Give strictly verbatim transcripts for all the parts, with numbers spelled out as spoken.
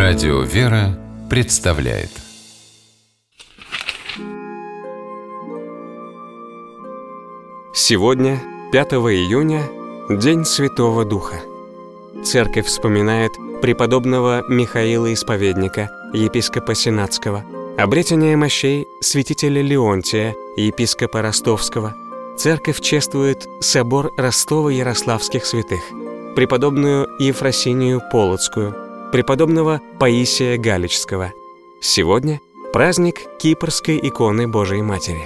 Радио «Вера» представляет. Сегодня, пятого июня, День Святого Духа. Церковь вспоминает преподобного Михаила Исповедника, епископа Сенатского, обретение мощей святителя Леонтия, епископа Ростовского. Церковь чествует собор Ростово-Ярославских святых, преподобную Ефросинию Полоцкую, преподобного Паисия Галичского. Сегодня праздник Кипрской иконы Божией Матери.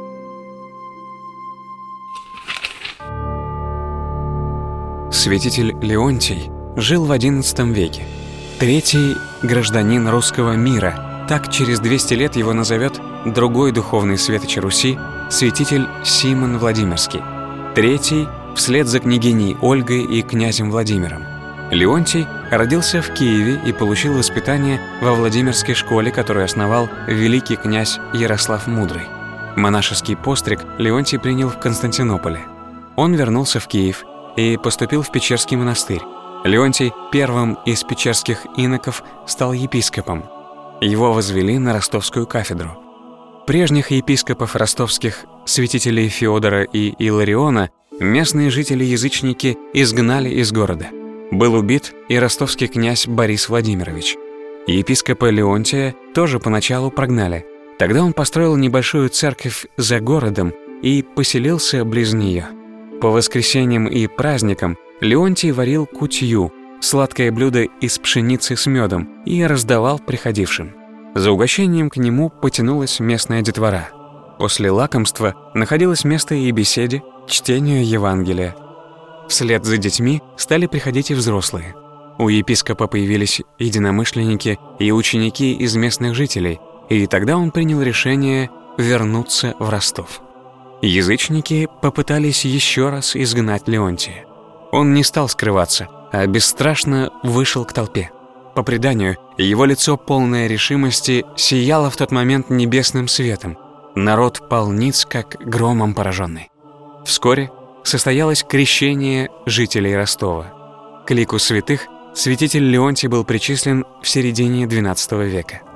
Святитель Леонтий жил в одиннадцатом веке. Третий гражданин русского мира. Так через двести лет его назовет другой духовный светоч Руси, святитель Симон Владимирский. Третий вслед за княгиней Ольгой и князем Владимиром. Леонтий родился в Киеве и получил воспитание во Владимирской школе, которую основал великий князь Ярослав Мудрый. Монашеский постриг Леонтий принял в Константинополе. Он вернулся в Киев и поступил в Печерский монастырь. Леонтий первым из печерских иноков стал епископом. Его возвели на ростовскую кафедру. Прежних епископов ростовских, святителей Феодора и Илариона, местные жители-язычники изгнали из города. Был убит и ростовский князь Борис Владимирович. Епископа Леонтия тоже поначалу прогнали. Тогда он построил небольшую церковь за городом и поселился близ нее. По воскресеньям и праздникам Леонтий варил кутью, сладкое блюдо из пшеницы с медом, и раздавал приходившим. За угощением к нему потянулась местная детвора. После лакомства находилось место и беседе, чтению Евангелия. Вслед за детьми стали приходить и взрослые. У епископа появились единомышленники и ученики из местных жителей, и тогда он принял решение вернуться в Ростов. Язычники попытались еще раз изгнать Леонтия. Он не стал скрываться, а бесстрашно вышел к толпе. По преданию, его лицо, полное решимости, сияло в тот момент небесным светом. Народ пал ниц, как громом пораженный. Вскоре состоялось крещение жителей Ростова. К лику святых святитель Леонтий был причислен в середине двенадцатого века.